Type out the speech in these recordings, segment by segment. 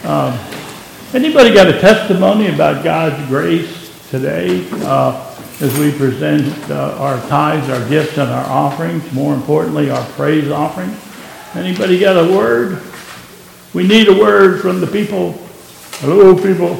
Anybody got a testimony about God's grace today as we present our tithes, our gifts, and our offerings? More importantly, our praise offering. Anybody got a word? We need a word from the people. Hello, people.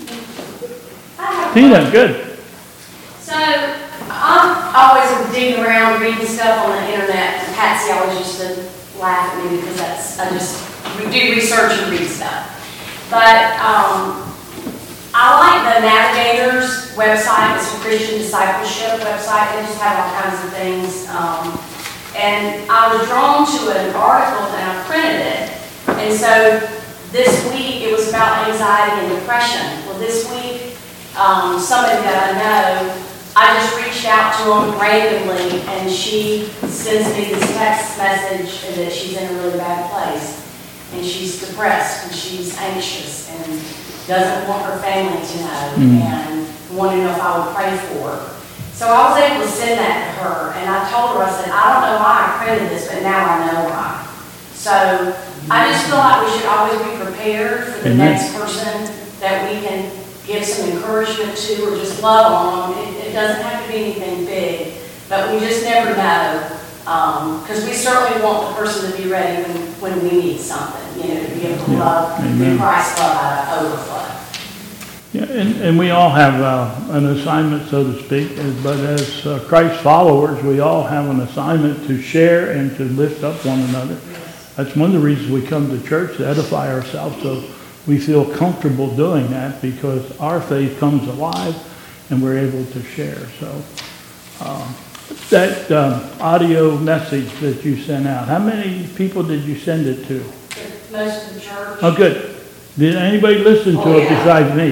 Tina, good. So, I'm always digging around, reading stuff on the internet, and Patsy always used to laugh at me because we do research and read stuff. But I like the Navigators website. It's a Christian discipleship website. They just have all kinds of things. And I was drawn to an article and I printed it. And so this week it was about anxiety and depression. Well, this week, somebody that I know, I just reached out to them randomly and she sends me this text message that she's in a really bad place. And she's depressed and she's anxious and doesn't want her family to know and wanted to know if I would pray for her. So I was able to send that to her, and I told her, I said, I don't know why I printed this, but now I know why. So I just feel like we should always be prepared for the next person that we can give some encouragement to or just love on them. It doesn't have to be anything big, but we just never know. Because we certainly want the person to be ready when we need something, to be able to love, be Christ's love out of overflow. Yeah, and we all have an assignment, so to speak, but as Christ followers, we all have an assignment to share and to lift up one another. That's one of the reasons we come to church, to edify ourselves, so we feel comfortable doing that because our faith comes alive and we're able to share. So that audio message that you sent out, how many people did you send it to? Most of the church. Oh, good. Did anybody listen to it besides me?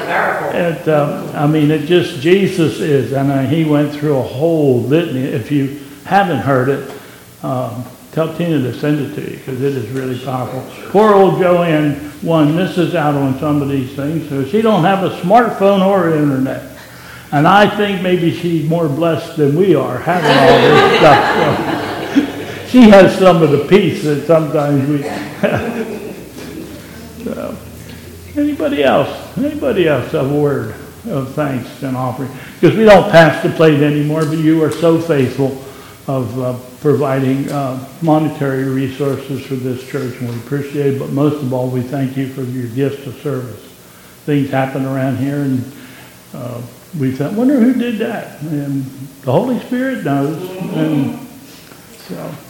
It just, Jesus is, and he went through a whole litany. If you haven't heard it, tell Tina to send it to you, because it is really powerful. Poor old Joanne misses out on some of these things, so she don't have a smartphone or internet. And I think maybe she's more blessed than we are, having all this stuff. So she has some of the peace that sometimes we... So, anybody else have a word of thanks and offering? Because we don't pass the plate anymore, but you are so faithful of providing monetary resources for this church, and we appreciate it. But most of all, we thank you for your gifts of service. Things happen around here, and we wonder who did that. And the Holy Spirit knows. And so.